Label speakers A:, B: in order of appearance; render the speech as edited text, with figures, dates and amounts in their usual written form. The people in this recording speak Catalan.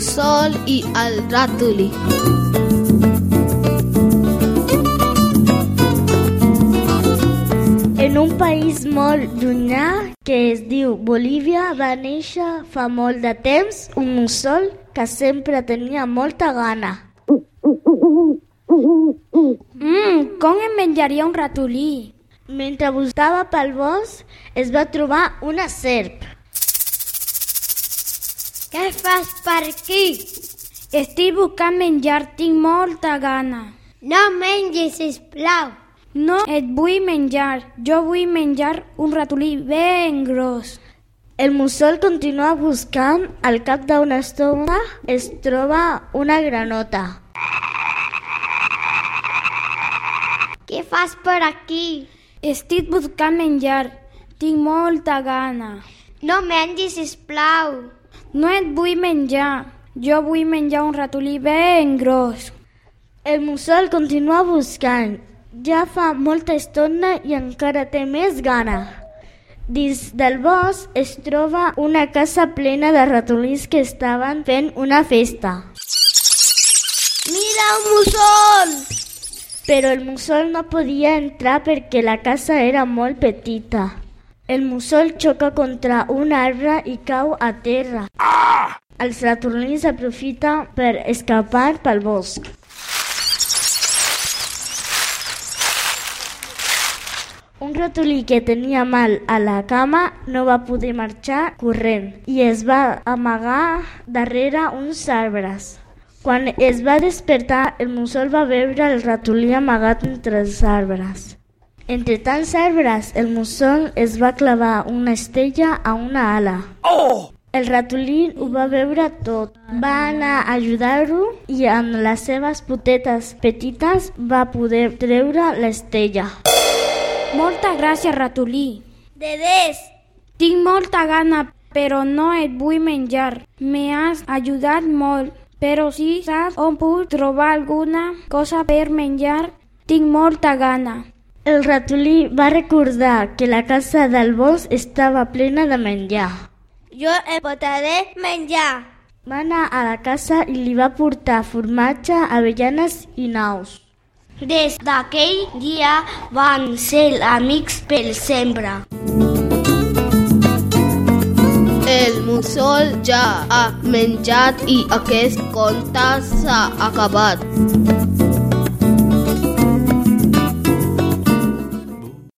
A: mussol i el ratolí.
B: En un país molt llunyà que es diu Bolívia va néixer fa molt de temps un mussol que sempre tenia molta gana.
C: Com em menjaria un ratolí?
B: Mentre buscava pel bosc, es va trobar una serp.
D: Què fas per aquí?
C: Estic buscant menjar, tinc molta gana.
D: No mengis, sisplau.
C: No et vull menjar, jo vull menjar un ratolí ben gros.
B: El mussol continua buscant, al cap d'una estona es troba una granota.
D: Què fas per aquí?
C: Estic buscant menjar, tinc molta gana.
D: No mengis, sisplau.
C: No et vull menjar, jo vull menjar un ratolí ben gros.
B: El mussol continua buscant. Ja fa molta estona i encara té més gana. Dins del bosc es troba una casa plena de ratolins que estaven fent una festa.
D: Mira un mussol!
B: Però el mussol no podia entrar perquè la casa era molt petita. El mussol xoca contra un arbre i cau a terra. Els ratolins aprofiten per escapar pel bosc. Un ratolí que tenia mal a la cama no va poder marxar corrent i es va amagar darrere uns arbres. Quan es va despertar, el mussol va veure el ratolí amagat entre els arbres. Entre tants arbres, el mussol es va clavar una estella a una ala. El ratolí ho va veure tot. Va anar a ajudar-ho i amb les seves potetes petites va poder treure l'estella.
C: Moltes gràcies, ratolí.
D: De res.
C: Tinc molta gana, però no et vull menjar. M'has ajudat molt, però si saps on puc trobar alguna cosa per menjar, tinc molta gana.
B: El ratolí va recordar que la casa del bosc estava plena de menjar.
D: Jo et portaré menjar.
B: Va anar a la casa i li va portar formatge, avellanes i naus.
D: Des d'aquell dia van ser amics per sempre.
A: El mussol ja ha menjat i aquest conte s'ha acabat.